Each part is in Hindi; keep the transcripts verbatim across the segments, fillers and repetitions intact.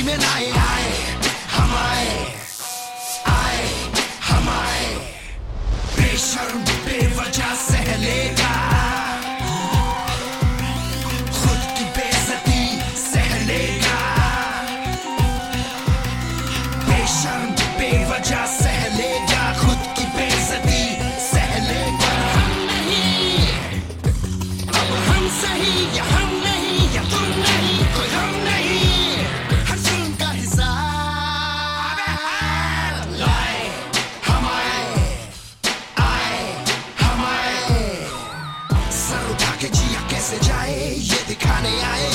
में ना आए आए हम आए आए हम आए बेशर्म बेवजह सह लेगा खुद की बेइज्जती सह लेगा बेशर्म बेवजह सह लेगा खुद की बेइज्जती सह लेगा हम नहीं अब हम सही या हम नहीं या तुम नहीं कोई हम नहीं हर जुल्म का हिसाब लाए हम आए आए हम आए सर उठा के जिया कैसे जाए ये दिखाने आए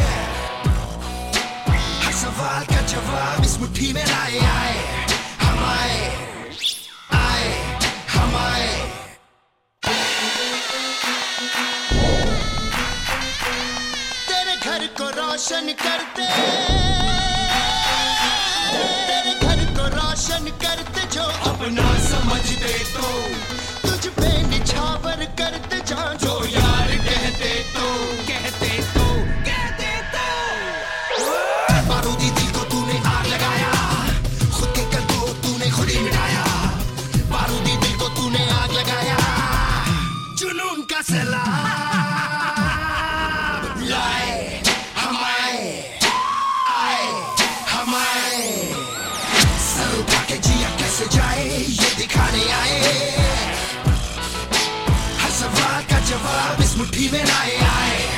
हर सवाल का जवाब इस मुट्ठी में लाए आए हम आए आए हम आए तेरे घर को रोशन करते तेरे घर को रोशन करते जो अपना समझते तो तुझ पे निछावर करते जान जो यार कहते तो कहते तो कहते तो बारूदी दिल को तूने आग लगाया खुद के कल को तूने खुद ही मिटाया बारूदी दिल को तूने आग लगाया जुनून का सैलाब लाए हम आए आए हम आए सर उठा के जिया कैसे जाए ये दिखाने आए हर सवाल का जवाब इस मुट्ठी में लाए आए